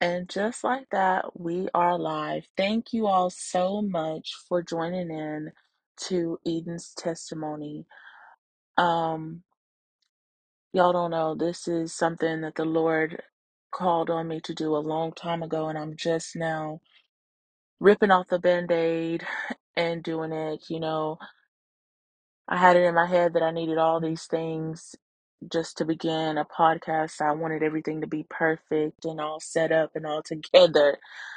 And just like that, we are live. Thank you all so much for joining in to Eden's testimony. Um, y'all don't know, this is something that the Lord called on me to do a long time ago, and I'm just now ripping off the band-aid and doing it. I had it in my head that I needed all these things just to begin a podcast. I wanted everything to be perfect and all set up and all together.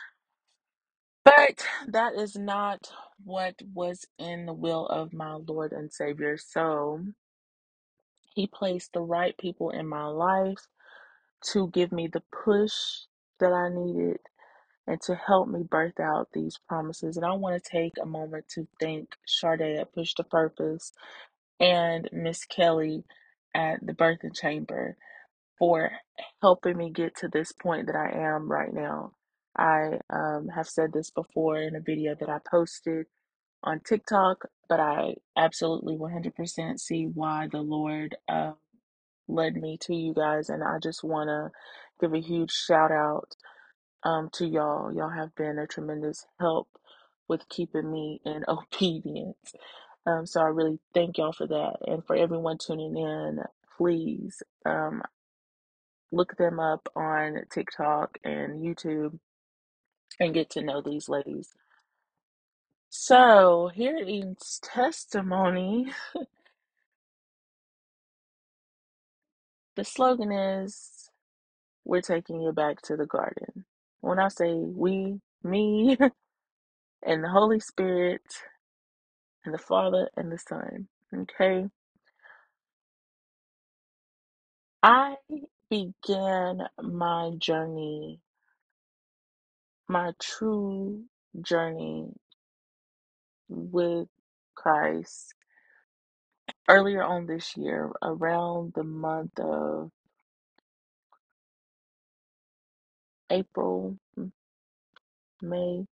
But that is not what was in the will of my Lord and Savior. So He placed the right people in my life to give me the push that I needed and to help me birth out these promises. And I want to take a moment to thank Sade at Push to Purpose and Miss Kelly at the Birthing Chamber for helping me get to this point that I am right now. I have said this before in a video that I posted on TikTok, but I absolutely 100% see why the Lord led me to you guys, and I just want to give a huge shout out to y'all. Y'all have been a tremendous help with keeping me in obedience. So I really thank y'all for that, and for everyone tuning in. Please look them up on TikTok and YouTube and get to know these ladies. So, here is testimony. The slogan is, we're taking you back to the garden. When I say we, me, and the Holy Spirit, and the Father and the Son. Okay? I began my journey, my true journey with Christ earlier on this year, around the month of April, May.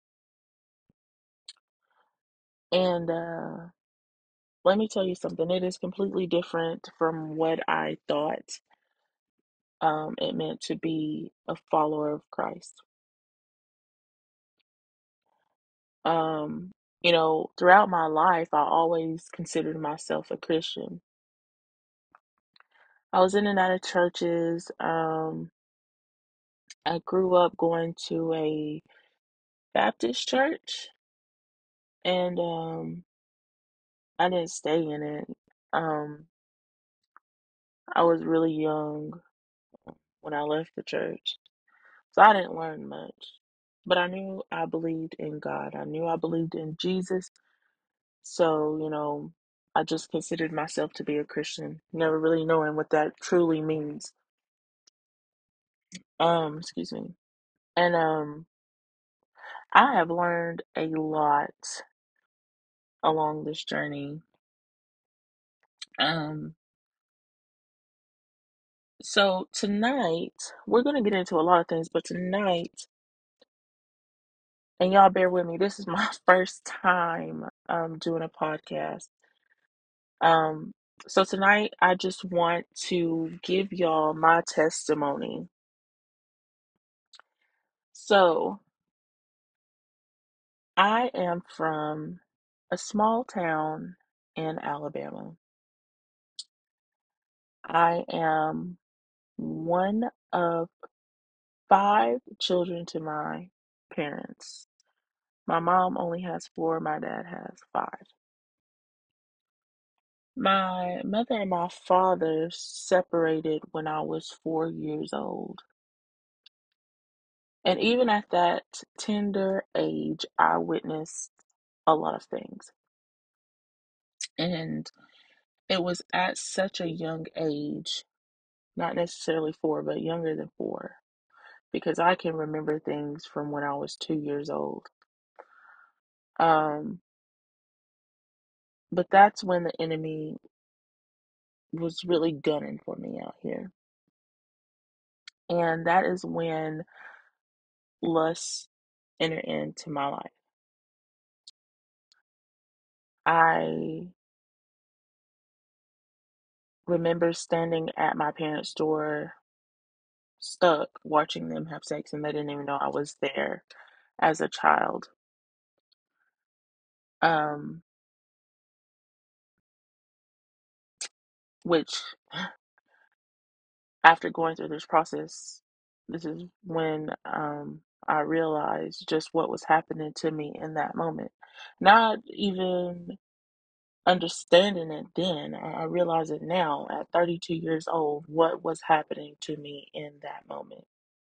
And let me tell you something, it is completely different from what I thought it meant to be a follower of Christ. Um, throughout my life, I always considered myself a Christian. I was in and out of churches. I grew up going to a Baptist church, and I didn't stay in it. Um, I was really young when I left the church, so I didn't learn much. But I knew I believed in God. I knew I believed in Jesus. So, I just considered myself to be a Christian, never really knowing what that truly means. Excuse me. And I have learned a lot along this journey. Um, so tonight we're gonna get into a lot of things, but tonight, and y'all bear with me, this is my first time doing a podcast. Um, so tonight I just want to give y'all my testimony. So I am from a small town in Alabama. I am one of five children to my parents. My mom only has four, my dad has five. My mother and my father separated when I was 4 years old. And even at that tender age, I witnessed a lot of things. And it was at such a young age, not necessarily four, but younger than four, because I can remember things from when I was 2 years old. Um, but that's when the enemy was really gunning for me out here. And that is when lust entered into my life. I remember standing at my parents' door stuck watching them have sex, and they didn't even know I was there as a child. Um, which after going through this process, this is when I realized just what was happening to me in that moment. Not even understanding it then, I realize it now at 32 years old, what was happening to me in that moment.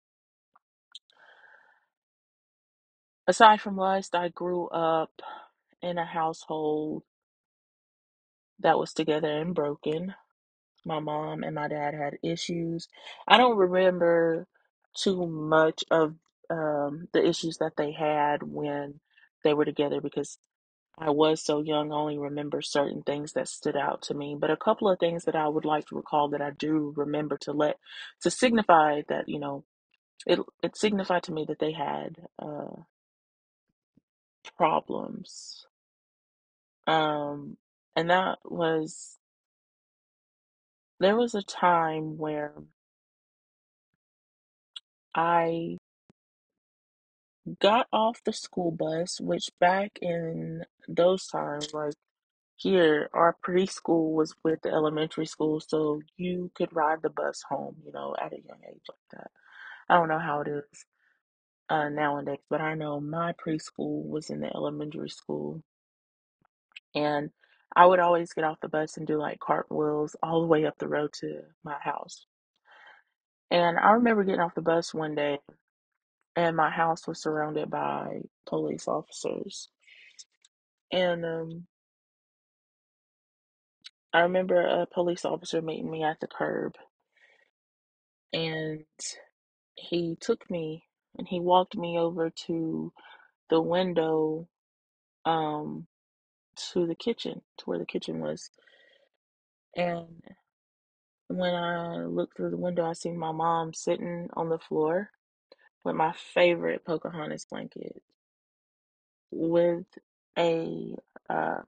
Aside from lust, I grew up in a household that was together and broken. My mom and my dad had issues. I don't remember too much of the issues that they had when they were together because I was so young. I only remember certain things that stood out to me. But a couple of things that I would like to recall that I do remember to signify that, it signified to me that they had problems. Um, and that was, there was a time where I got off the school bus, which back in those times, like here, our preschool was with the elementary school, so you could ride the bus home, at a young age like that. I don't know how it is nowadays, but I know my preschool was in the elementary school, and I would always get off the bus and do like cartwheels all the way up the road to my house. And I remember getting off the bus one day, and my house was surrounded by police officers. And I remember a police officer meeting me at the curb, and he took me and he walked me over to the window, um, to the kitchen, to where the kitchen was. And when I looked through the window, I seen my mom sitting on the floor with my favorite Pocahontas blanket with a uh,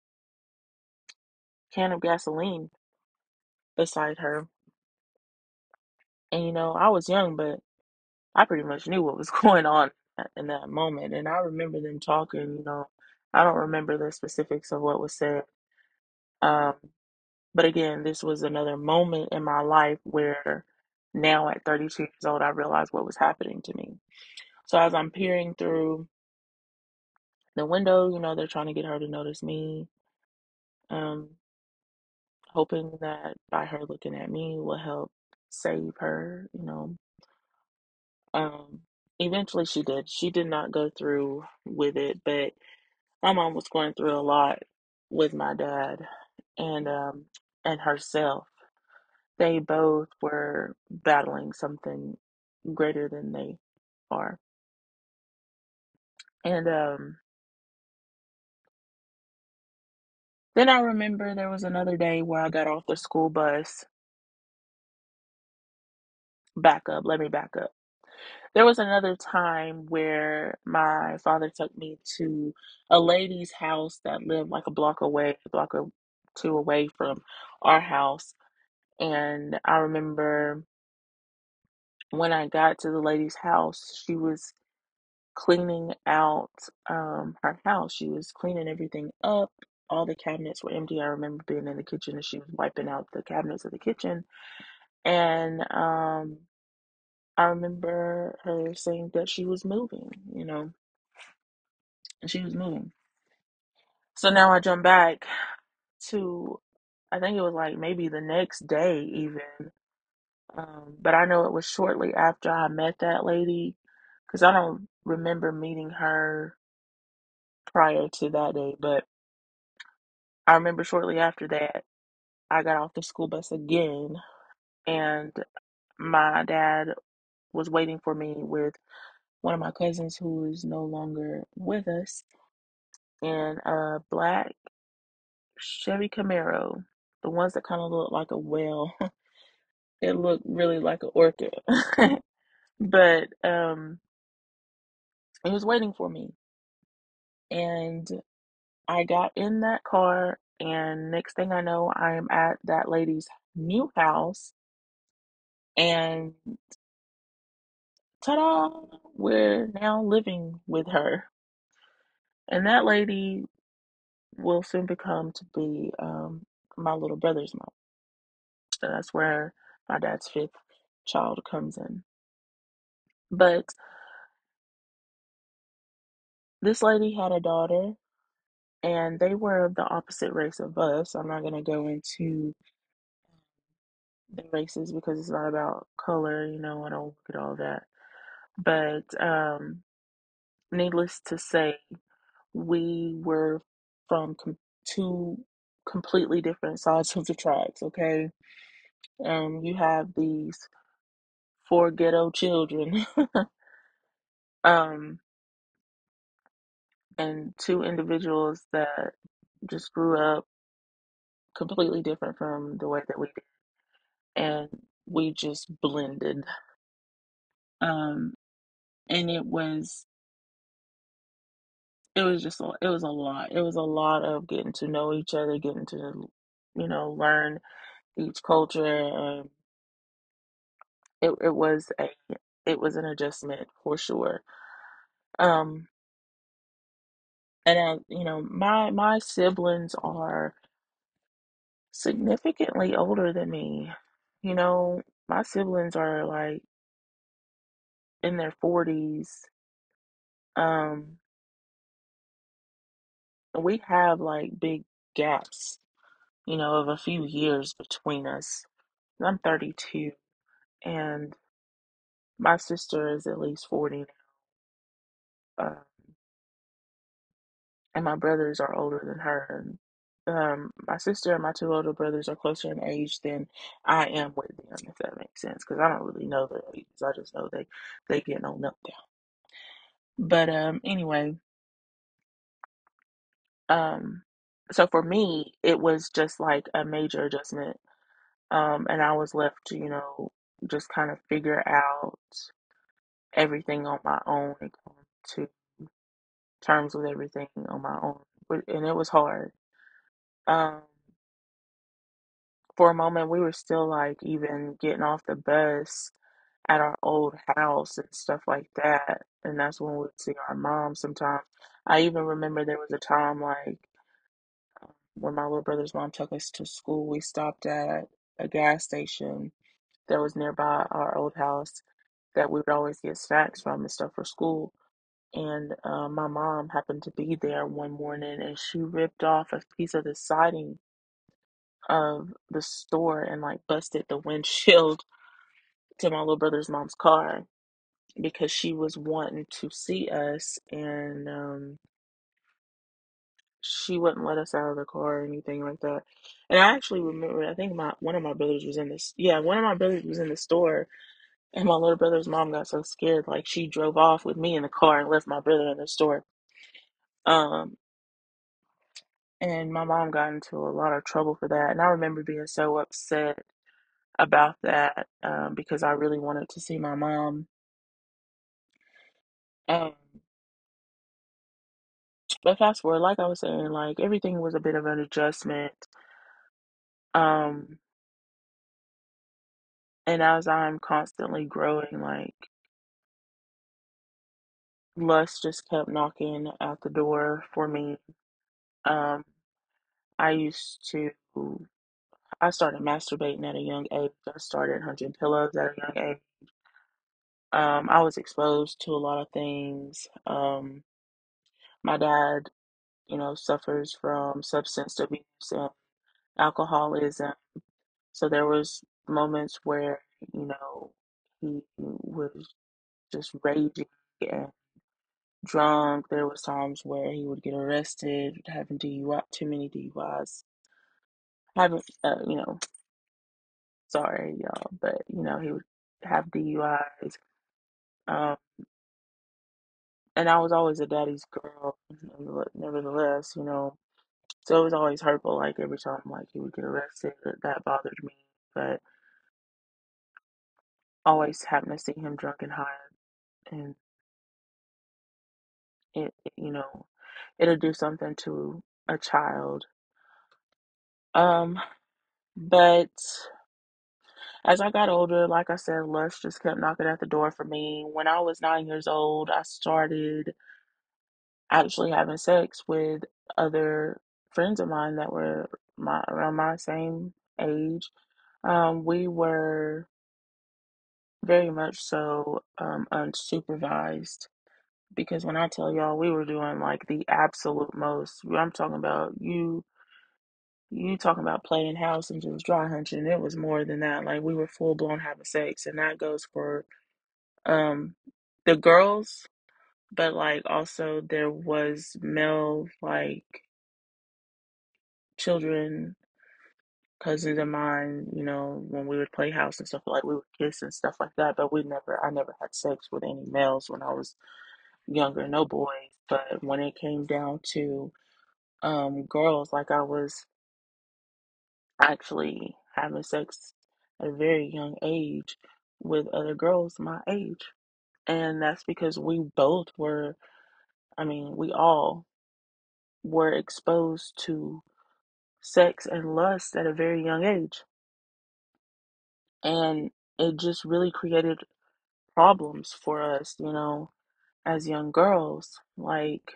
can of gasoline beside her. And I was young, but I pretty much knew what was going on in that moment. And I remember them talking, I don't remember the specifics of what was said. Um, but again, this was another moment in my life where now at 32 years old, I realized what was happening to me. So as I'm peering through the window, they're trying to get her to notice me, um, hoping that by her looking at me will help save her. Um, Eventually she did. She did not go through with it, but my mom was going through a lot with my dad and herself. They both were battling something greater than they are. And then I remember there was another day where I got off the school bus. Back up, let me back up. There was another time where my father took me to a lady's house that lived like a block away, a block or two away from our house. And I remember when I got to the lady's house, she was cleaning out her house. She was cleaning everything up. All the cabinets were empty. I remember being in the kitchen and she was wiping out the cabinets of the kitchen. And I remember her saying that she was moving, and she was moving. So now I jump back to, I think it was like maybe the next day even. But I know it was shortly after I met that lady because I don't remember meeting her prior to that day. But I remember shortly after that, I got off the school bus again, and my dad was waiting for me with one of my cousins who is no longer with us in a black Chevy Camaro, the ones that kind of look like a whale. It looked really like an orchid. But he was waiting for me. And I got in that car, and next thing I know, I am at that lady's new house. And ta-da, we're now living with her. And that lady will soon become to be my little brother's mom. So that's where my dad's fifth child comes in. But this lady had a daughter, and they were the opposite race of us. I'm not going to go into the races because it's not about color, I don't look at all that. But needless to say, we were from two completely different sides of the tracks, okay? You have these four ghetto children, um, and two individuals that just grew up completely different from the way that we did, and we just blended. Um, and it was just it was a lot. It was a lot of getting to know each other, getting to learn each culture. It was an adjustment for sure. Um, and my siblings are significantly older than me. My siblings are like in their 40s. Um, we have like big gaps, of a few years between us. I'm 32, and my sister is at least 40 now. And my brothers are older than her. And, my sister and my two older brothers are closer in age than I am with them, if that makes sense. Because I don't really know their ages. I just know they get no meltdown. But anyway, um, so for me, it was just like a major adjustment. And I was left to, just kind of figure out everything on my own and come to terms with everything on my own. And it was hard. Um, for a moment, we were still like even getting off the bus at our old house and stuff like that. And that's when we'd see our mom sometimes. I even remember there was a time like when my little brother's mom took us to school, we stopped at a gas station that was nearby our old house that we would always get snacks from and stuff for school. And my mom happened to be there one morning and she ripped off a piece of the siding of the store and like busted the windshield to my little brother's mom's car because she was wanting to see us, and she wouldn't let us out of the car or anything like that. And I actually remember, I think my one of my brothers was in this. Yeah, one of my brothers was in the store, and my little brother's mom got so scared, like she drove off with me in the car and left my brother in the store. Um, and my mom got into a lot of trouble for that, and I remember being so upset about that because I really wanted to see my mom. Um, but fast forward, like I was saying, like everything was a bit of an adjustment. Um, and as I'm constantly growing, like lust just kept knocking at the door for me. Um, I used to, I started masturbating at a young age. I started hunching pillows at a young age. I was exposed to a lot of things. My dad, suffers from substance abuse and alcoholism. So there was moments where, he was just raging and drunk. There was times where he would get arrested, having DUI, too many DUIs. Having, sorry y'all, but he would have DUIs. Um, and I was always a daddy's girl, nevertheless. So it was always hurtful. Like every time, like he would get arrested, that bothered me. But always having to see him drunk and high, and it'll do something to a child. Um, but as I got older, like I said, lust just kept knocking at the door for me. When I was 9 years old, I started actually having sex with other friends of mine that were around my same age. We were very much so unsupervised because when I tell y'all we were doing like the absolute most, I'm talking about you talking about playing house and just dry hunching. It was more than that. Like we were full blown having sex, and that goes for um the girls, but like also there was male like children, cousins of mine, when we would play house and stuff, like we would kiss and stuff like that, but I never had sex with any males when I was younger, no boys. But when it came down to girls, like I was actually having sex at a very young age with other girls my age. And that's because we both were, I mean, we all were exposed to sex and lust at a very young age. And it just really created problems for us, as young girls. Like,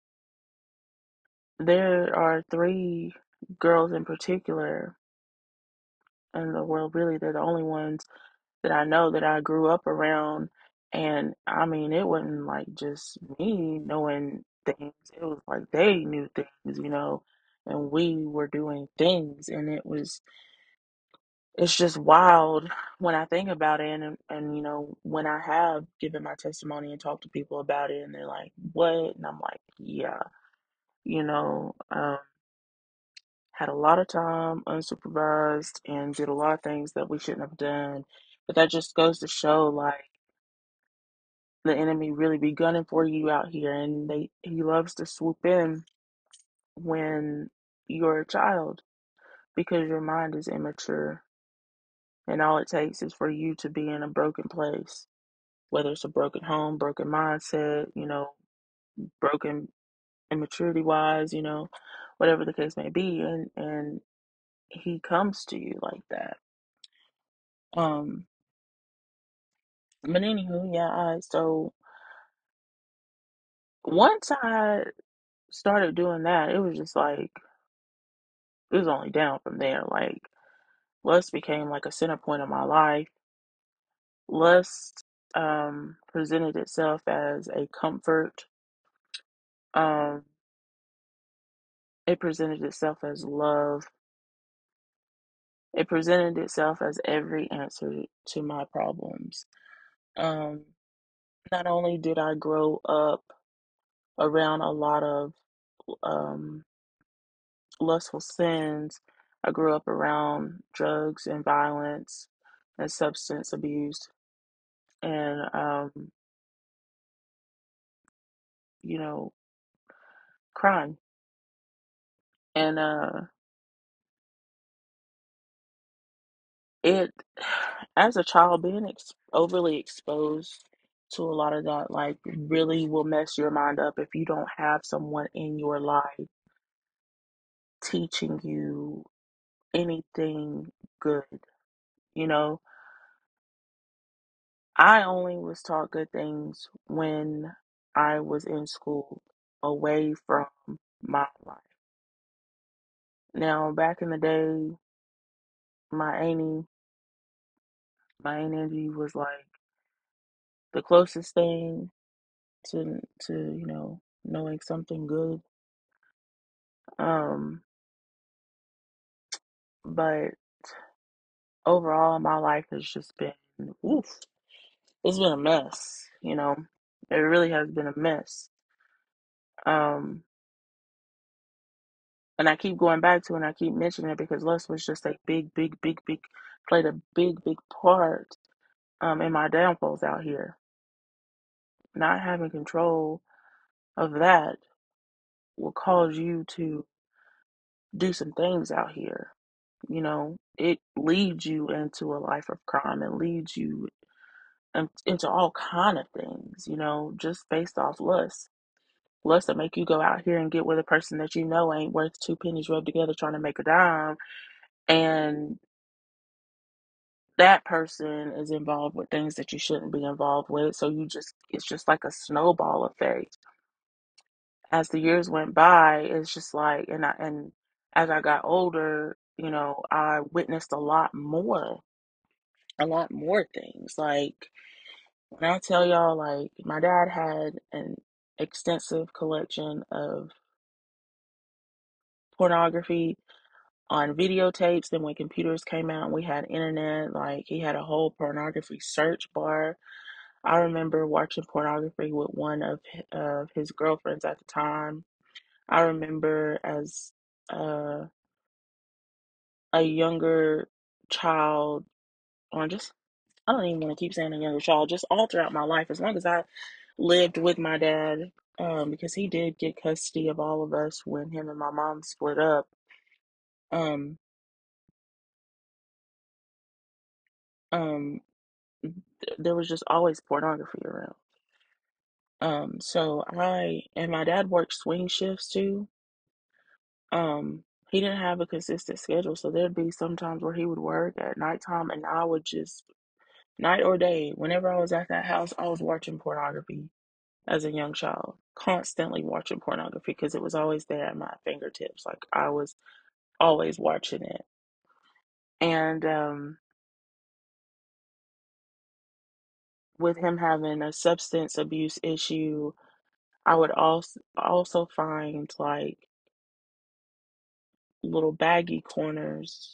there are three girls in particular in the world, really, they're the only ones that I know that I grew up around. And I mean, it wasn't like just me knowing things, it was like they knew things, and we were doing things. And it's just wild when I think about it. And when I have given my testimony and talked to people about it, and they're like, what? And I'm like, yeah, you know, um, had a lot of time unsupervised and did a lot of things that we shouldn't have done. But that just goes to show, like, the enemy really be gunning for you out here, and he loves to swoop in when you're a child because your mind is immature, and all it takes is for you to be in a broken place, whether it's a broken home, broken mindset, broken immaturity wise, whatever the case may be, and he comes to you like that. Um, but anywho, yeah, so once I started doing that, it was just like it was only down from there. Like, lust became like a center point of my life. Lust presented itself as a comfort. Um, it presented itself as love. It presented itself as every answer to my problems. Um, Not only did I grow up around a lot of um, lustful sins, I grew up around drugs and violence and substance abuse and, you know, crime. And it, as a child, being overly exposed to a lot of that, like, really will mess your mind up if you don't have someone in your life teaching you anything good. You know, I only was taught good things when I was in school, away from my life. Now, back in the day, my auntie, my aunt Angie was like the closest thing to knowing something good. Um, but overall, my life has just been oof. It's been a mess. It really has been a mess. Um, and I keep going back to it and I keep mentioning it because lust was just a big played a big part in my downfalls out here. Not having control of that will cause you to do some things out here. It leads you into a life of crime and leads you into all kind of things, just based off lust. Lust to make you go out here and get with a person that you know ain't worth two pennies rubbed together trying to make a dime. And that person is involved with things that you shouldn't be involved with. So it's just like a snowball effect. As the years went by, it's just like, and as I got older, I witnessed a lot more things. Like, when I tell y'all, like, my dad had an extensive collection of pornography on videotapes. Then when computers came out and we had internet, like, he had a whole pornography search bar. I remember watching pornography with one of his girlfriends at the time. I remember as uh, a younger child, or just, I don't even want to keep saying a younger child, just all throughout my life, as long as I lived with my dad, because he did get custody of all of us when him and my mom split up. Um, um, there was just always pornography around. So and my dad worked swing shifts too. He didn't have a consistent schedule, so there'd be some times where he would work at nighttime, and I would just, night or day, whenever I was at that house, I was watching pornography as a young child, constantly watching pornography because it was always there at my fingertips. Like, I was always watching it. And with him having a substance abuse issue, I would also find like little baggy corners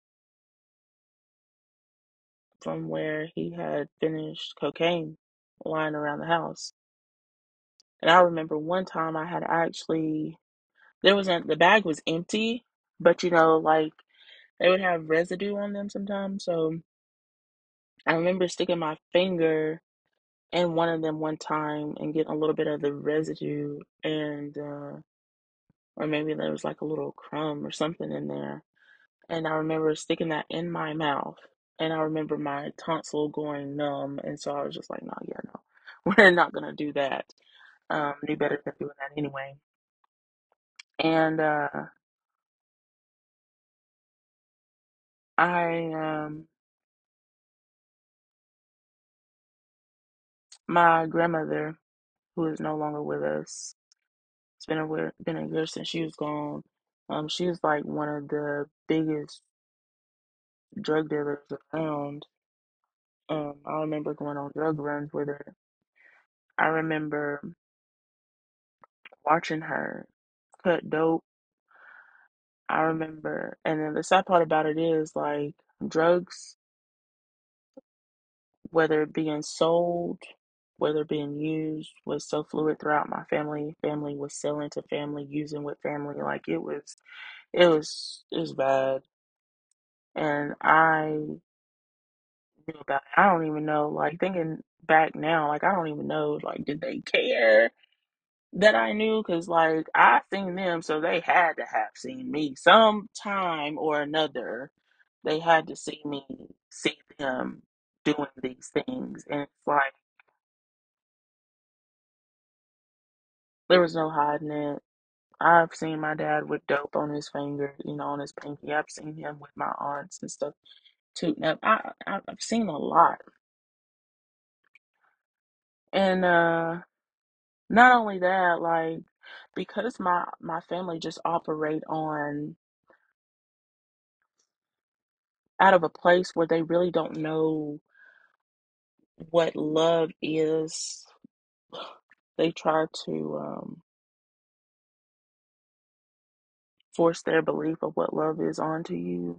from where he had finished cocaine lying around the house. And I remember one time I had actually, the bag was empty, but like, they would have residue on them sometimes. So I remember sticking my finger in one of them one time and getting a little bit of the residue, and or maybe there was like a little crumb or something in there. And I remember sticking that in my mouth, and I remember my tonsil going numb, and so I was just like, no, yeah, no, we're not gonna do that. Knew better than doing that anyway. And I my grandmother, who is no longer with us, it's been a year since she was gone. She was like one of the biggest drug dealers around. I remember going on drug runs with her. I remember watching her cut dope. I remember, and then the sad part about it is, like, drugs, whether it being sold, whether it being used, was so fluid throughout my family. Family was selling to family, using with family. Like, it was bad. And I knew about it. I don't even know, like, thinking back now, like, I don't even know, like, did they care that I knew? Because, like, I seen them, so they had to have seen me sometime or another. They had to see them doing these things. And it's like, there was no hiding it. I've seen my dad with dope on his finger, on his pinky. I've seen him with my aunts and stuff tooting up. I've seen a lot. And not only that, like, because my family just operate on out of a place where they really don't know what love is. They try to force their belief of what love is onto you.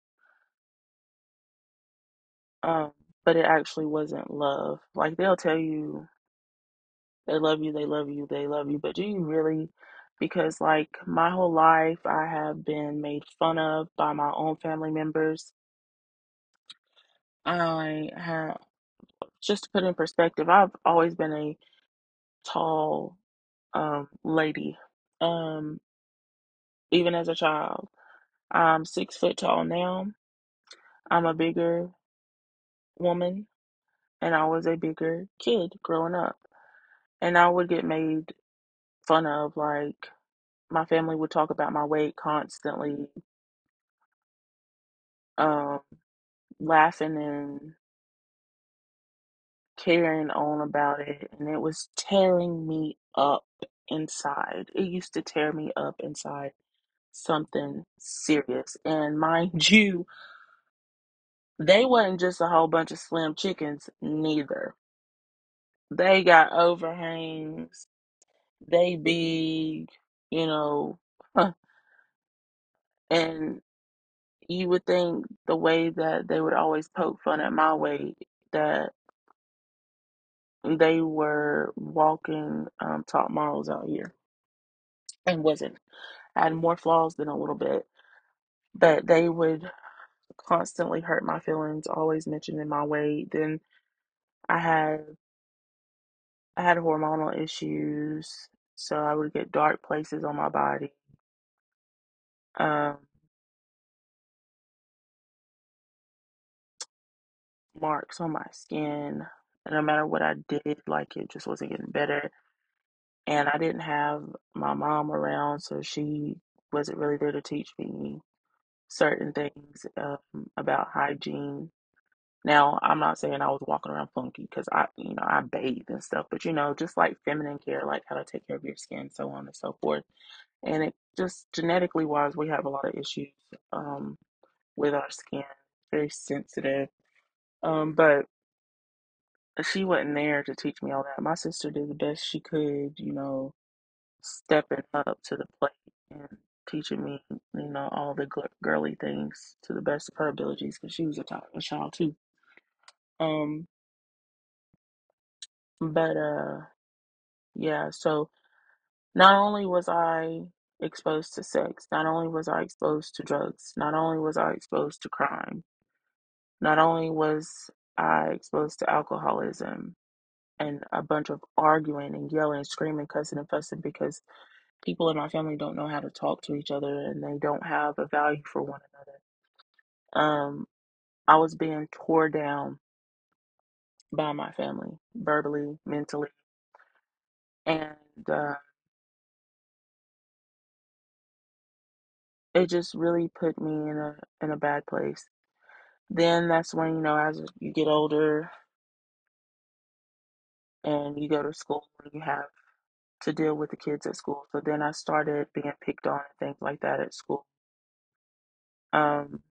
Um, but it actually wasn't love. Like, they'll tell you they love you, they love you, they love you, but do you really? Because, like, my whole life I have been made fun of by my own family members. I have, just to put in perspective, I've always been a tall lady. Um, Even as a child. I'm 6 foot tall now. I'm a bigger woman, and I was a bigger kid growing up. And I would get made fun of, like, my family would talk about my weight constantly. Um, laughing and carrying on about it, and it was tearing me up inside. It used to tear me up inside something serious. And mind you, they wasn't just a whole bunch of slim chickens, neither. They got overhangs, they big, you know, and you would think the way that they would always poke fun at my weight, that they were walking top models out here, and wasn't. Had more flaws than a little bit, but they would constantly hurt my feelings, always mentioning my weight. Then I had I had hormonal issues, so I would get dark places on my body, um, marks on my skin. And no matter what I did, like it just wasn't getting better. And I didn't have my mom around, so she wasn't really there to teach me certain things about hygiene. Now, I'm not saying I was walking around funky because I bathe and stuff, but just like feminine care, like how to take care of your skin, so on and so forth. And it just genetically wise, we have a lot of issues um, with our skin, very sensitive. But she wasn't there to teach me all that. My sister did the best she could, stepping up to the plate and teaching me, all the girly things to the best of her abilities because she was a child too. Um, but yeah, so not only was I exposed to sex, not only was I exposed to drugs, not only was I exposed to crime, not only was I exposed to alcoholism and a bunch of arguing and yelling, screaming, cussing, and fussing because people in my family don't know how to talk to each other and they don't have a value for one another. I was being tore down by my family, verbally, mentally, and uh, it just really put me in a bad place. Then that's when, as you get older and you go to school, you have to deal with the kids at school. So then I started being picked on and things like that at school. Um,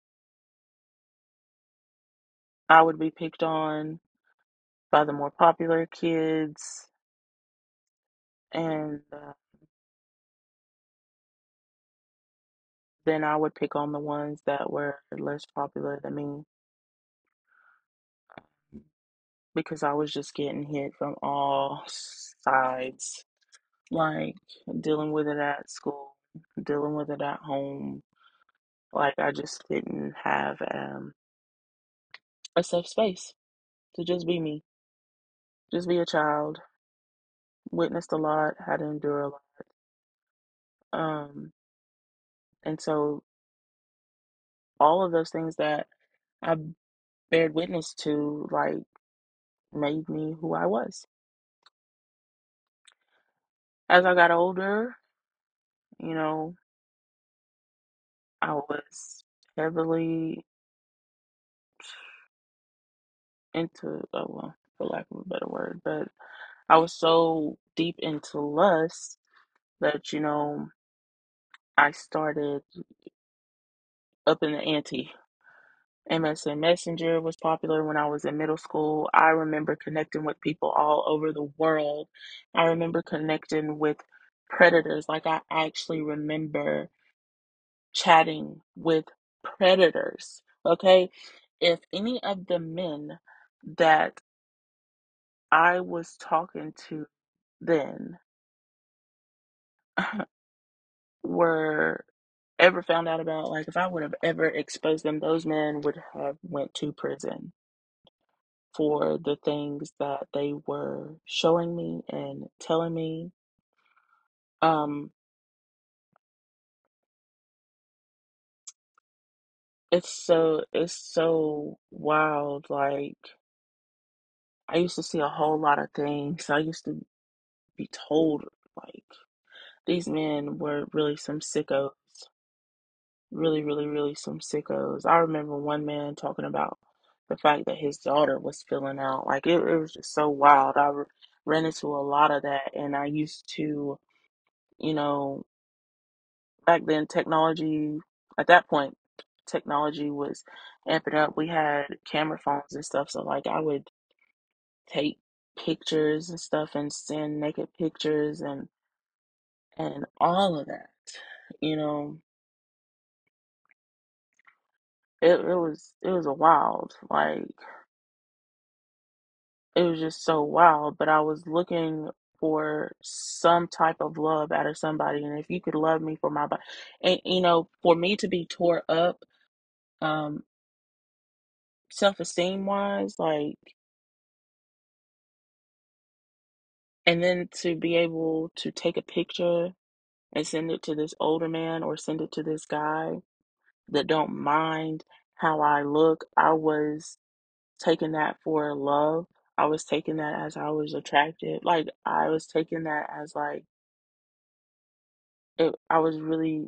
I would be picked on by the more popular kids, and then I would pick on the ones that were less popular than me because I was just getting hit from all sides, like dealing with it at school, dealing with it at home. Like I just didn't have a safe space to just be me, just be a child. Witnessed a lot, had to endure a lot. Um, and so all of those things that I bared witness to, like, made me who I was. As I got older, you know, I was heavily into, oh, well, for lack of a better word, but I was so deep into lust that, I started up in the ante. MSN Messenger was popular when I was in middle school. I remember connecting with people all over the world. I remember connecting with predators. Like, I actually remember chatting with predators. Okay. If any of the men that I was talking to then were ever found out about, like, if I would have ever exposed them, those men would have went to prison for the things that they were showing me and telling me. Um, it's so wild. Like, I used to see a whole lot of things. I used to be told, like, these men were really some sickos. Really, really, really some sickos. I remember one man talking about the fact that his daughter was filling out. Like it was just so wild. Ran into a lot of that, and I used to, you know, back then technology at that point, technology was amping up. We had camera phones and stuff, so like I would take pictures and stuff and send naked pictures and all of that. You know, it was a wild, like it was just so wild. But I was looking for some type of love out of somebody, and if you could love me for my body, and for me to be tore up, um, self-esteem wise, like, and then to be able to take a picture and send it to this older man or send it to this guy that don't mind how I look, I was taking that for love. I was taking that as I was attracted. Like I was taking that as like I was really,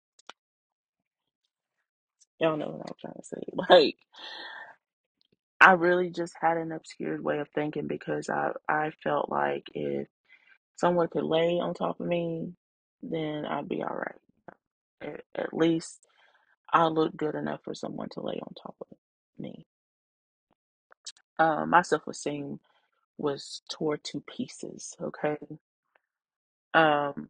y'all know what I'm trying to say. Like I really just had an obscured way of thinking because I felt like if someone could lay on top of me, then I'd be all right. At least I look good enough for someone to lay on top of me. My self-esteem was tore to pieces. Okay. Um,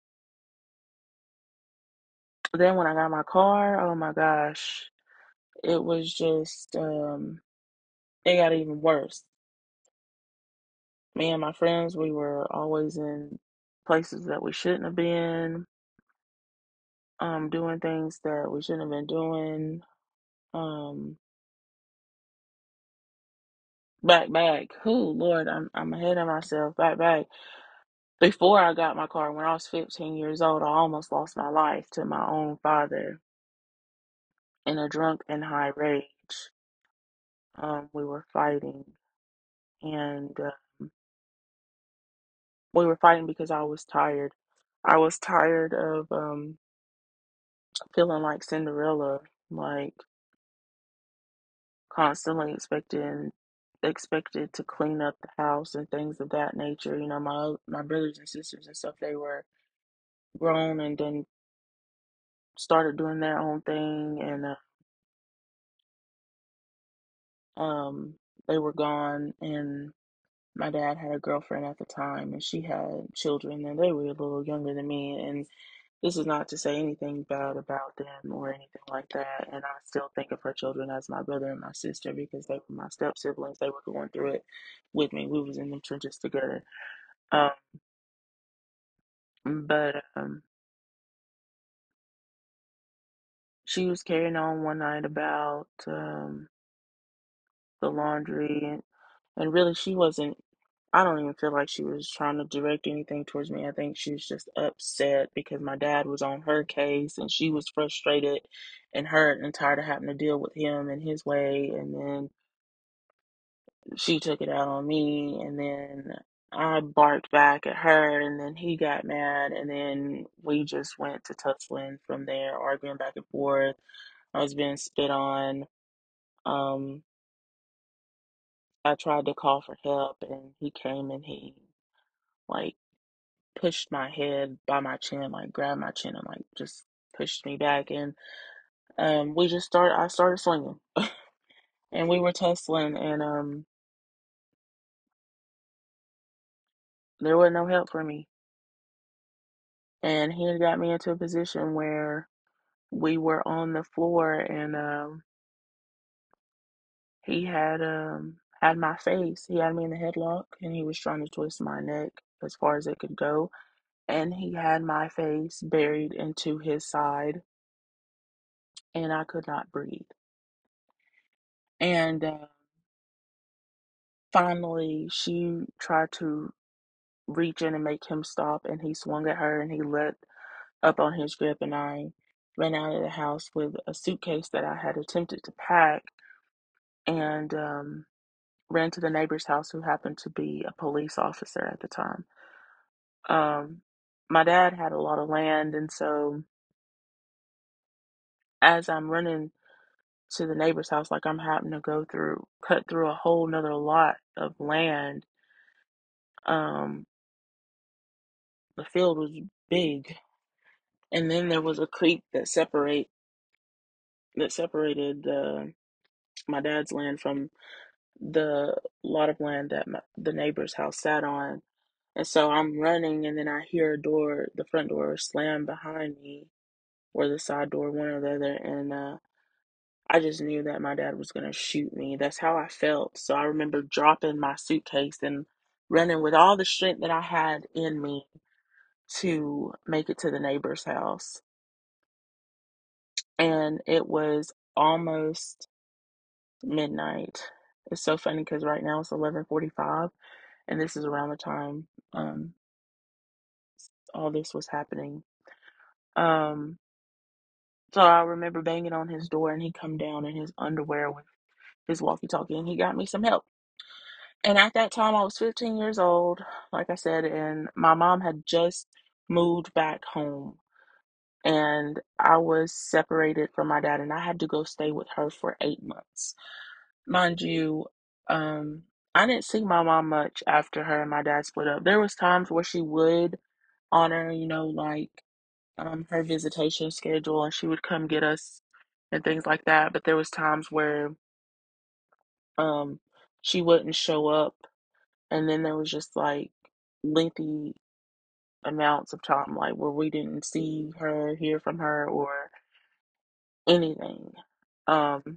then when I got my car, oh my gosh, it was just it got even worse. Me and my friends, we were always in places that we shouldn't have been, doing things that we shouldn't have been doing. Um, back. Who, Lord, I'm ahead of myself. Back. Before I got my car, when I was 15 years old, I almost lost my life to my own father in a drunk and high rage. We were fighting, and we were fighting because I was tired. I was tired of feeling like Cinderella, like constantly expected to clean up the house and things of that nature. My brothers and sisters and stuff, they were grown and then started doing their own thing, and um, they were gone. And my dad had a girlfriend at the time, and she had children, and they were a little younger than me. And this is not to say anything bad about them or anything like that. And I still think of her children as my brother and my sister because they were my step siblings. They were going through it with me. We was in the trenches together. Um, but she was carrying on one night about the laundry, and really she wasn't. I don't even feel like she was trying to direct anything towards me. I think she was just upset because my dad was on her case and she was frustrated and hurt and tired of having to deal with him and his way. And then she took it out on me, and then I barked back at her, and then he got mad, and then we just went to tussling from there, arguing back and forth. I was being spit on. Um, I tried to call for help, and he came and he like pushed my head by my chin, like grabbed my chin and like just pushed me back, and we just started. I started swinging, and we were tussling, and there was no help for me, and he had got me into a position where we were on the floor, and he had my face. He had me in the headlock, and he was trying to twist my neck as far as it could go, and he had my face buried into his side, and I could not breathe. And finally, she tried to reach in and make him stop, and he swung at her, and he let up on his grip, and I ran out of the house with a suitcase that I had attempted to pack, and ran to the neighbor's house who happened to be a police officer at the time. Um, my dad had a lot of land, and so as I'm running to the neighbor's house, like I'm having to cut through a whole nother lot of land. Um, the field was big, and then there was a creek that separated my dad's land from the lot of land that the neighbor's house sat on. And so I'm running, and then I hear the front door slam behind me, or the side door, one or the other, and I just knew that my dad was gonna shoot me. That's how I felt. So I remember dropping my suitcase and running with all the strength that I had in me to make it to the neighbor's house. And it was almost midnight. It's so funny because right now it's 11:45, and this is around the time um, all this was happening. Um, so I remember banging on his door, and he come down in his underwear with his walkie-talkie, and he got me some help. And at that time, I was 15 years old, like I said, and my mom had just moved back home. And I was separated from my dad, and I had to go stay with her for 8 months. Mind you, um, I didn't see my mom much after her and my dad split up. There was times where she would honor, like her visitation schedule, and she would come get us and things like that. But there was times where um she wouldn't show up, and then there was just like lengthy amounts of time like where we didn't see her, hear from her, or anything. Um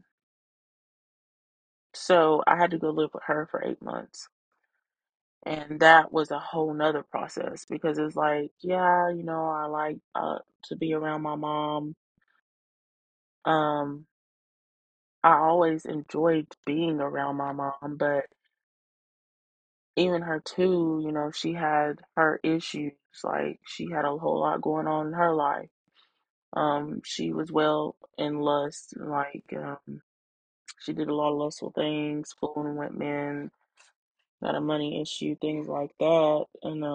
so I had to go live with her for 8 months. And that was a whole nother process because it's like, yeah, I like to be around my mom. Um, I always enjoyed being around my mom, but even her too, she had her issues. Like she had a whole lot going on in her life. She was well in lust, like she did a lot of lustful things, fooling with men, got a money issue, things like that. And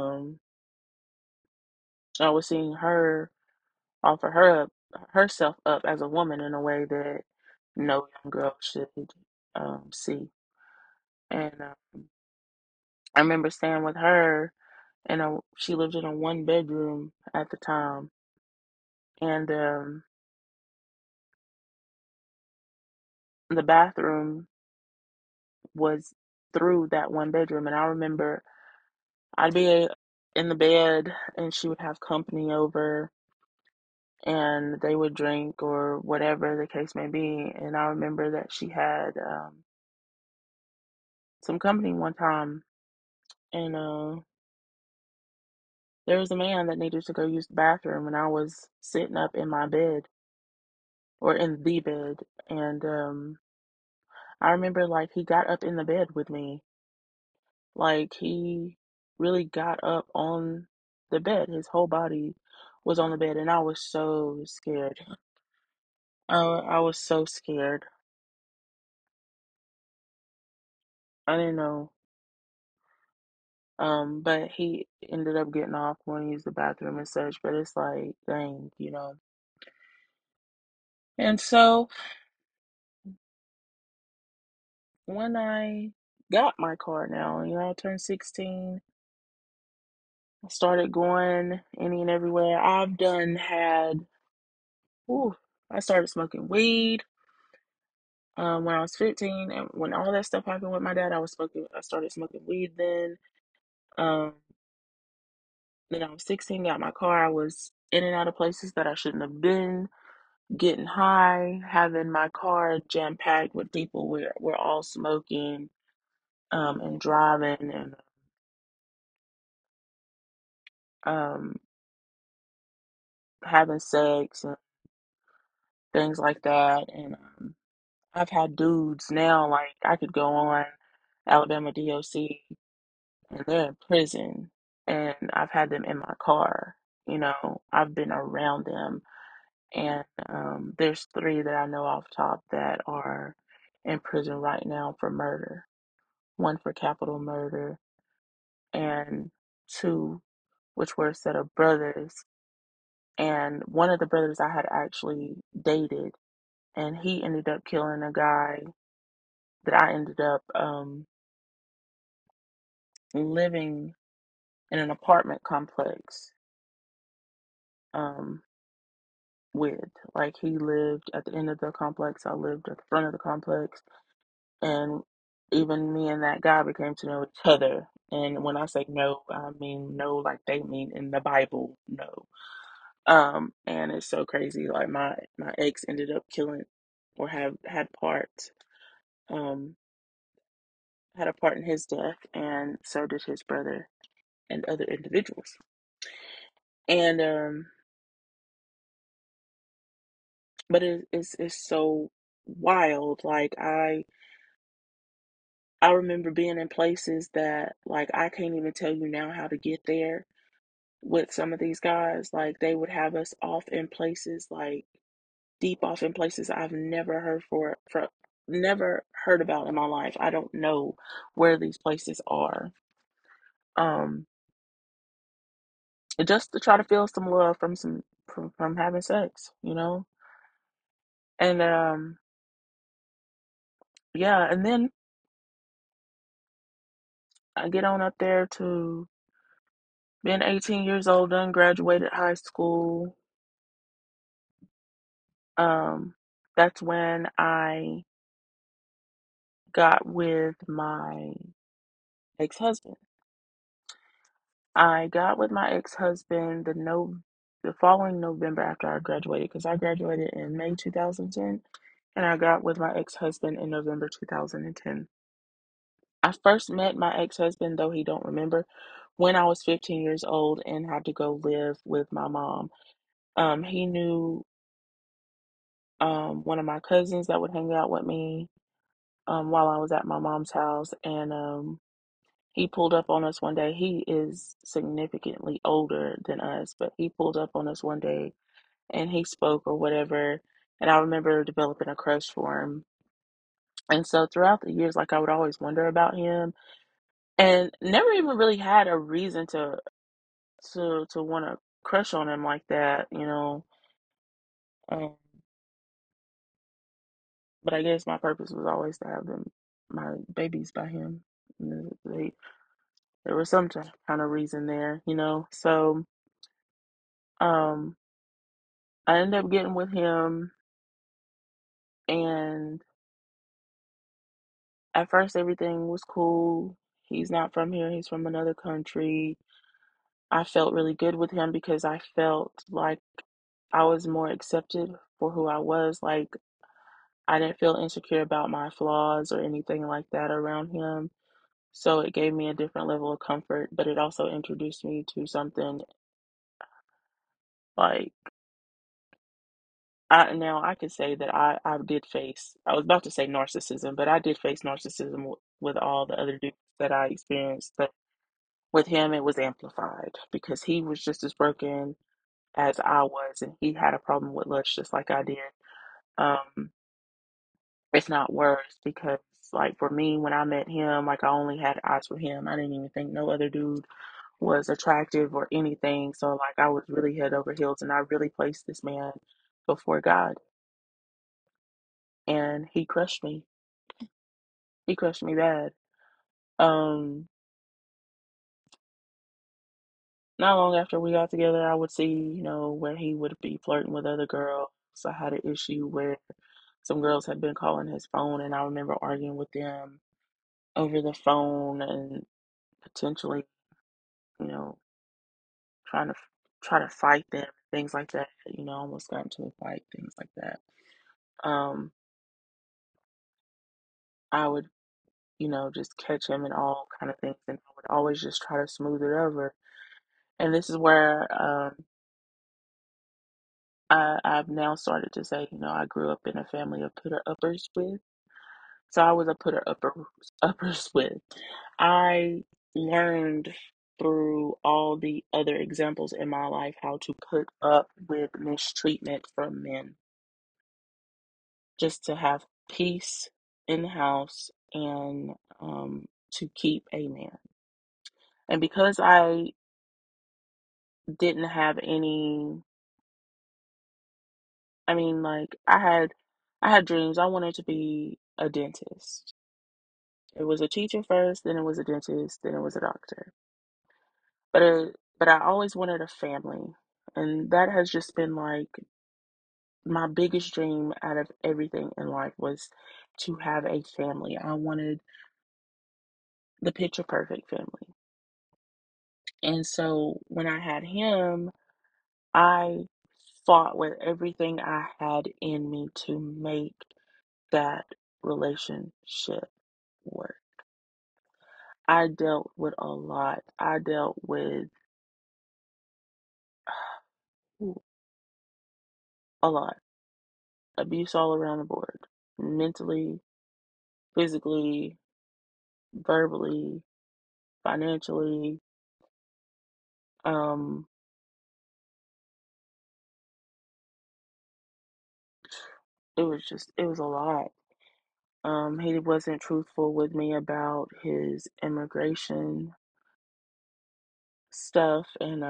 I was seeing her offer herself up as a woman in a way that no young girl should see. And I remember staying with her, and she lived in a 1 bedroom at the time, and the bathroom was through that 1 bedroom. And I remember I'd be in the bed, and she would have company over, and they would drink or whatever the case may be. And I remember that she had some company one time, and there was a man that needed to go use the bathroom, and I was sitting up in my bed, or in the bed, and I remember like he got up in the bed with me, like he really got up on the bed. His whole body was on the bed, and I was so scared. I was so scared. I didn't know. But he ended up getting off when he used the bathroom and such. But it's like, dang. And so when I got my car now, I turned 16. I started going any and everywhere. Ooh, I started smoking weed when I was 15, and when all that stuff happened with my dad, I started smoking weed then. Um, then I was 16, got my car. I was in and out of places that I shouldn't have been, getting high, having my car jam packed with people. We're all smoking, and driving, and um, having sex and things like that. And I've had dudes now, like I could go on Alabama DOC, and they're in prison, and I've had them in my car. I've been around them, and there's three that I know off top that are in prison right now for murder. One for capital murder, and two, which were a set of brothers, And one of the brothers I had actually dated, and he ended up killing a guy that I ended up living in an apartment complex um, with. Like, he lived at the end of the complex, I lived at the front of the complex, and even me and that guy became to know each other. And when I say no, I mean no, like they mean in the Bible, no. And it's so crazy. Like my ex ended up killing, or have had part, um, had a part in his death, and so did his brother and other individuals. And but it's so wild. Like I remember being in places that, like, I can't even tell you now how to get there with some of these guys. Like, they would have us off in places, like deep off in places I've never heard never heard about in my life. I don't know where these places are. Um, just to try to feel some love from from having sex, you know? And yeah, and then I get on up there to being 18 years old, done graduated high school. Um, that's when I got with my ex-husband. I got with my ex-husband the following November after I graduated, because I graduated in May 2010, and I got with my ex-husband in November 2010. I first met my ex-husband, though he don't remember, when I was 15 years old and had to go live with my mom. He knew one of my cousins that would hang out with me while I was at my mom's house, and he pulled up on us one day. He is significantly older than us, but he pulled up on us one day and he spoke or whatever. And I remember developing a crush for him. And so throughout the years, like, I would always wonder about him and never even really had a reason to want to crush on him like that, you know. Um, but I guess my purpose was always to have my babies by him. There was some kind of reason there, you know. So um, I ended up getting with him, and at first everything was cool. He's not from here, he's from another country. I felt really good with him because I felt like I was more accepted for who I was. Like, I didn't feel insecure about my flaws or anything like that around him. So it gave me a different level of comfort, but it also introduced me to something like now I could say that I did face, I was about to say narcissism, but I did face narcissism with all the other dudes that I experienced. But with him, it was amplified because he was just as broken as I was, and he had a problem with lust just like I did. Um, if not worse, because, like, for me, when I met him, like, I only had eyes for him. I didn't even think no other dude was attractive or anything. So, like, I was really head over heels, and I really placed this man before God, and he crushed me. He crushed me bad. Um, Not long after we got together, I would see, you know, where he would be flirting with other girls. I had an issue where some girls had been calling his phone, and I remember arguing with them over the phone and potentially, you know, trying to try to fight them, things like that. You know, almost got into a fight, things like that. Um, I would, you know, just catch him in all kind of things, and I would always just try to smooth it over. And this is where I've now started to say, you know, I grew up in a family of putter uppers with. So I was a uppers with. I learned through all the other examples in my life how to put up with mistreatment from men, just to have peace in the house and to keep a man. And because I didn't have any I mean, like I had dreams. I wanted to be a dentist. It was a teacher first, then it was a dentist, then it was a doctor. But I always wanted a family, and that has just been like my biggest dream out of everything in life was to have a family. I wanted the picture perfect family. And so when I had him, I fought with everything I had in me to make that relationship work. I dealt with a lot. I dealt with ooh, a lot. Abuse all around the board. Mentally, physically, verbally, financially. Um, it was a lot. He wasn't truthful with me about his immigration stuff, and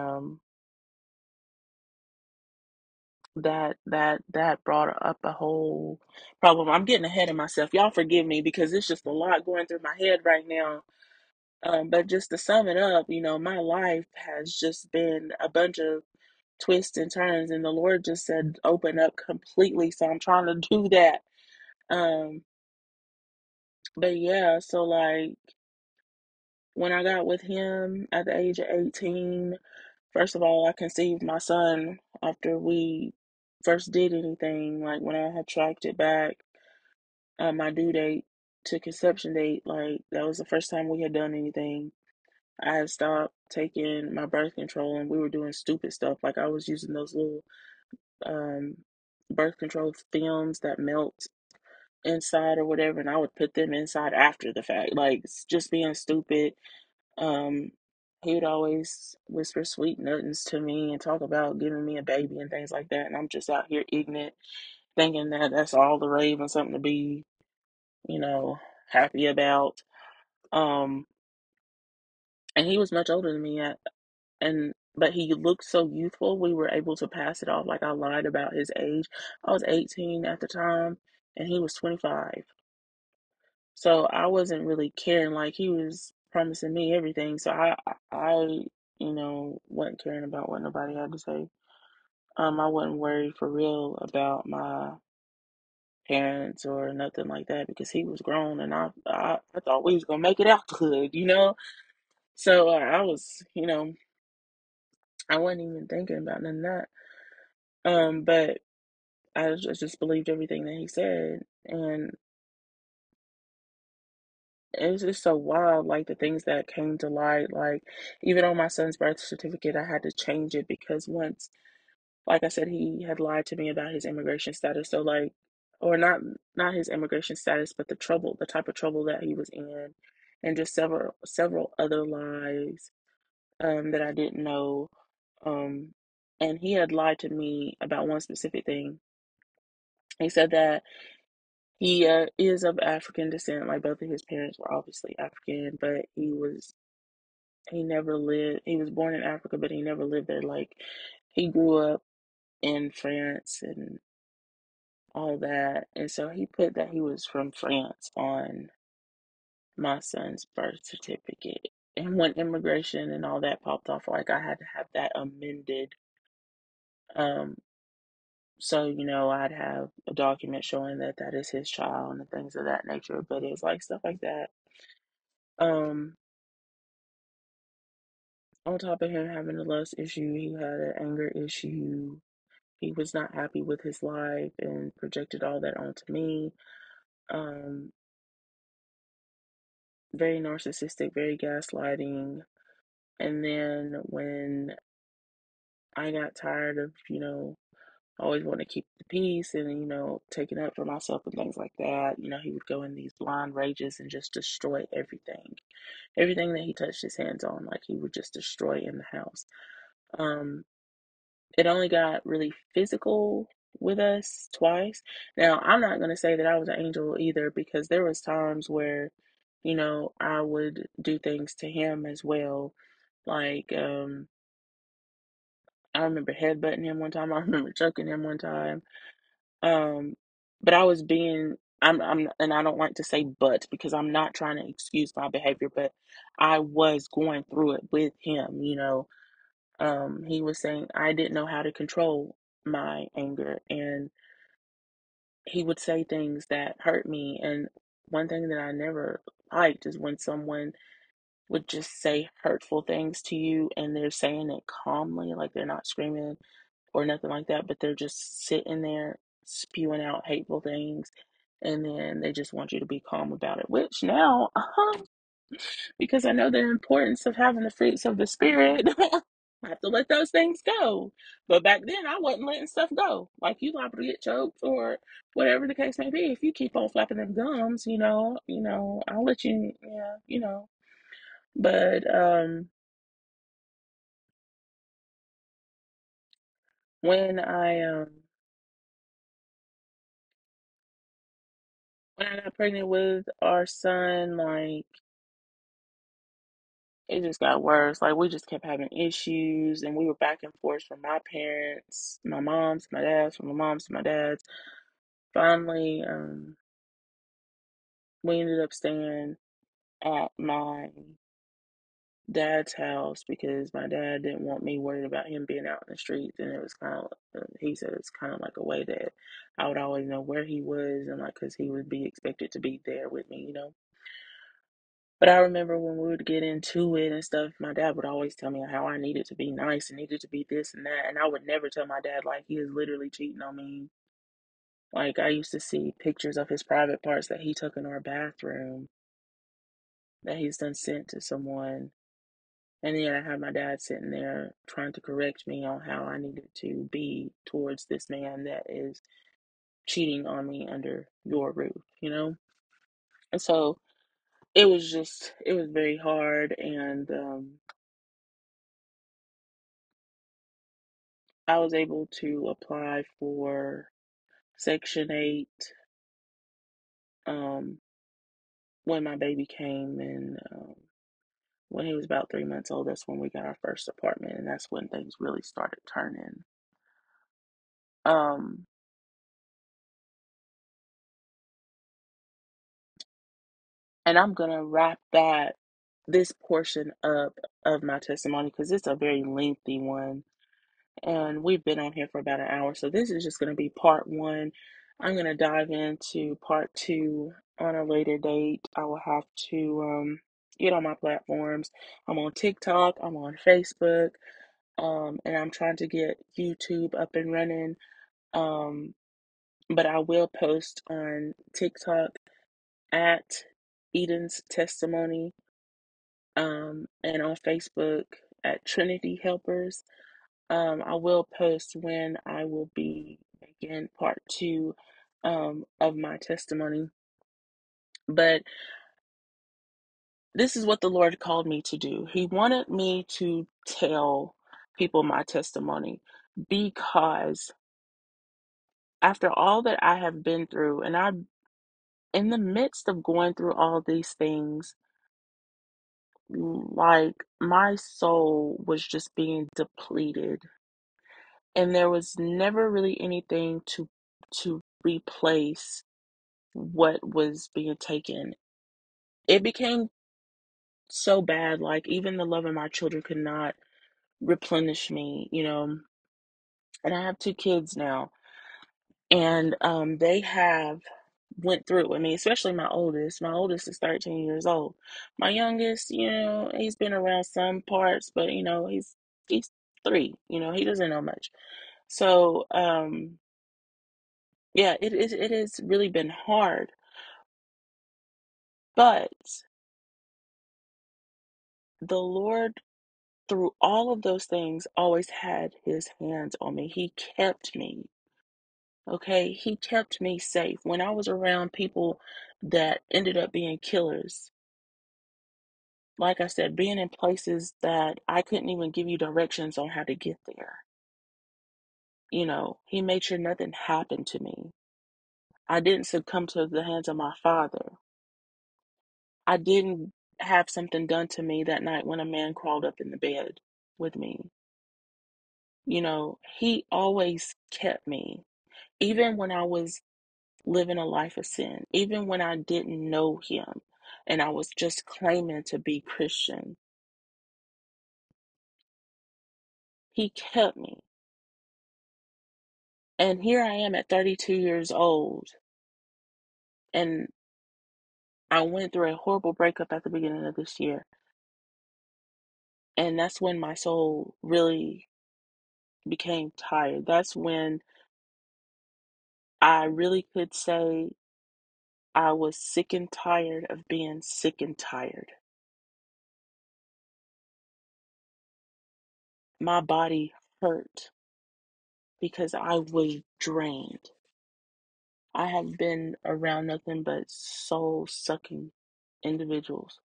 that brought up a whole problem. I'm getting ahead of myself. Y'all forgive me because it's just a lot going through my head right now. But just to sum it up, my life has just been a bunch of twists and turns, and the Lord just said, open up completely. So I'm trying to do that. Um, but yeah, so like when I got with him at the age of 18, first of all, I conceived my son after we first did anything. Like when I had tracked it back, my due date to conception date, like that was the first time we had done anything. I had stopped taking my birth control and we were doing stupid stuff. Like I was using those little um, birth control films that melt inside or whatever, and I would put them inside after the fact, like just being stupid. Um, he would always whisper sweet nothings to me and talk about giving me a baby and things like that, and I'm just out here ignorant, thinking that that's all the rave and something to be, you know, happy about. Um, and he was much older than me, and but he looked so youthful. We were able to pass it off like I lied about his age. I was 18 at the time, and he was 25. So I wasn't really caring. Like he was promising me everything. So I wasn't caring about what nobody had to say. I wasn't worried for real about my parents or nothing like that because he was grown and I thought we was gonna make it out the hood. So I was, I wasn't even thinking about none of that. But I just believed everything that he said, and it was just so wild, like the things that came to light. Like even on my son's birth certificate, I had to change it because once, like I said, he had lied to me about his immigration status. So like, or not his immigration status, but the type of trouble that he was in, and just several other lies that I didn't know. Um, and he had lied to me about one specific thing. He said that he is of African descent. Like both of his parents were obviously African, but he never lived. He was born in Africa, but he never lived there. Like he grew up in France and all that, and so he put that he was from France on my son's birth certificate. And when immigration and all that popped off, like I had to have that amended. Um, so I'd have a document showing that that is his child and things of that nature. But it's like stuff like that. Um, on top of him having a lust issue, he had an anger issue. He was not happy with his life and projected all that onto me. Um, very narcissistic, very gaslighting. And then when I got tired of, always wanting to keep the peace and, taking up for myself and things like that, he would go in these blind rages and just destroy everything. Everything that he touched his hands on, like he would just destroy in the house. Um, It only got really physical with us twice. Now, I'm not going to say that I was an angel either because there was times where, I would do things to him as well. Like, I remember headbutting him one time. I remember choking him one time. Um, but I was being and I don't like to say but because I'm not trying to excuse my behavior, but I was going through it with him, you know. He was saying I didn't know how to control my anger, and he would say things that hurt me. And one thing that I never liked is when someone would just say hurtful things to you and they're saying it calmly, like they're not screaming or nothing like that, but they're just sitting there spewing out hateful things, and then they just want you to be calm about it. Which now, because I know the importance of having the fruits of the spirit, I have to let those things go. But back then, I wasn't letting stuff go. Like you liable to get choked or whatever the case may be. If you keep on flapping them gums, I'll let you, yeah, But when I got pregnant with our son, like it just got worse. Like we just kept having issues, and we were back and forth from my parents, my mom's, my dad's, from my mom's to my dad's. Finally, we ended up staying at my dad's house because my dad didn't want me worried about him being out in the streets, and it was kind of he said it's kind of like a way that I would always know where he was, and like because he would be expected to be there with me. But I remember when we would get into it and stuff, my dad would always tell me how I needed to be nice and needed to be this and that. And I would never tell my dad, like, he is literally cheating on me. Like, I used to see pictures of his private parts that he took in our bathroom that he's done sent to someone. And then I had my dad sitting there trying to correct me on how I needed to be towards this man that is cheating on me under your roof. And so it was very hard. And I was able to apply for Section 8 um, when my baby came, and when he was about 3 months old. That's when we got our first apartment, and that's when things really started turning. Um, and I'm gonna wrap this portion up of my testimony because it's a very lengthy one. And we've been on here for about an hour. So this is just going to be part one. I'm going to dive into part two on a later date. I will have to get on my platforms. I'm on TikTok, I'm on Facebook, and I'm trying to get YouTube up and running. Um, but I will post on TikTok at Eden's Testimony, and on Facebook at Trinity Helpers. I will post when I will be making part two of my testimony. But this is what the Lord called me to do. He wanted me to tell people my testimony because after all that I have been through, and in the midst of going through all these things, like my soul was just being depleted, and there was never really anything to replace what was being taken. It became so bad, like even the love of my children could not replenish me. And I have two kids now, and they have went through. I mean, especially my oldest. My oldest is 13 years old. My youngest, he's been around some parts, but he's 3. He doesn't know much. So yeah, it has really been hard, but the Lord, through all of those things, always had his hands on me. He kept me. Okay. He kept me safe. When I was around people that ended up being killers, like I said, being in places that I couldn't even give you directions on how to get there, he made sure nothing happened to me. I didn't succumb to the hands of my father. I didn't have something done to me that night when a man crawled up in the bed with me. He always kept me. Even when I was living a life of sin, even when I didn't know Him and I was just claiming to be Christian, He kept me. And here I am at 32 years old, and I went through a horrible breakup at the beginning of this year. And that's when my soul really became tired. That's when I really could say I was sick and tired of being sick and tired. My body hurt because I was drained. I have been around nothing but soul sucking individuals.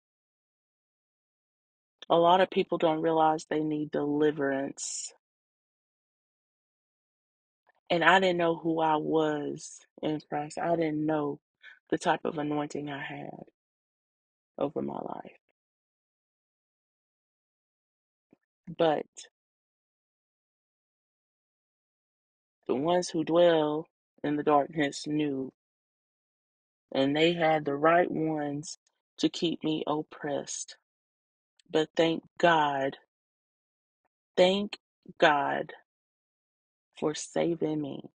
A lot of people don't realize they need deliverance. And I didn't know who I was in Christ. I didn't know the type of anointing I had over my life. But the ones who dwell in the darkness knew, and they had the right ones to keep me oppressed. But thank God for saving me,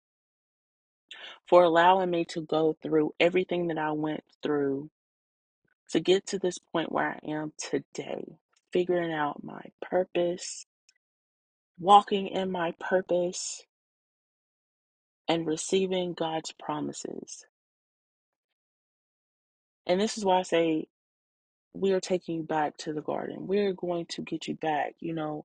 for allowing me to go through everything that I went through to get to this point where I am today, figuring out my purpose, walking in my purpose, and receiving God's promises. And this is why I say we are taking you back to the garden. We're going to get you back.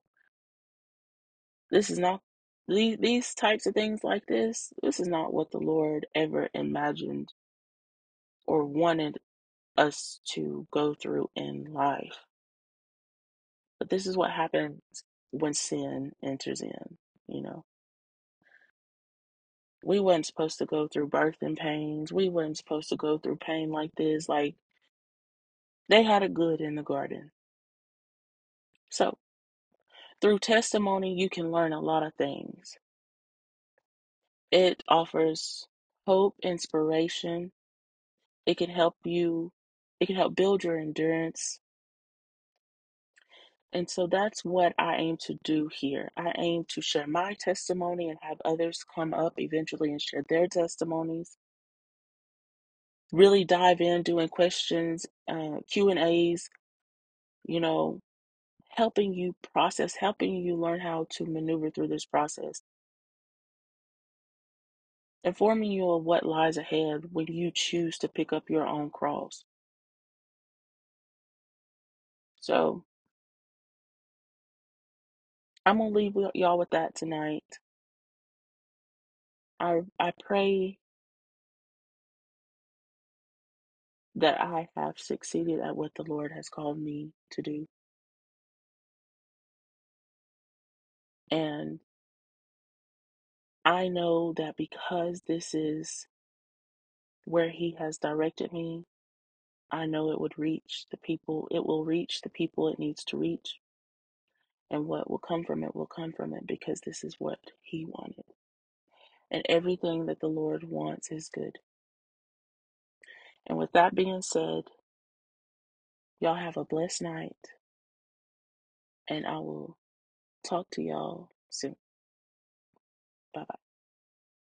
This is not these types of things like this is not what the Lord ever imagined or wanted us to go through in life. But this is what happens when sin enters in, you know. We weren't supposed to go through birthing pains. We weren't supposed to go through pain like this. Like, they had it good in the garden. So, through testimony, you can learn a lot of things. It offers hope, inspiration. It can help you, it can help build your endurance. And so that's what I aim to do here. I aim to share my testimony and have others come up eventually and share their testimonies. Really dive in doing questions, Q&As, you know, helping you process, helping you learn how to maneuver through this process, informing you of what lies ahead when you choose to pick up your own cross. So I'm gonna leave y'all with that tonight. I pray that I have succeeded at what the Lord has called me to do. And I know that because this is where He has directed me, I know it would reach the people, it will reach the people it needs to reach. And what will come from it will come from it because this is what He wanted. And everything that the Lord wants is good. And with that being said, y'all have a blessed night. And I will talk to y'all soon. Bye bye.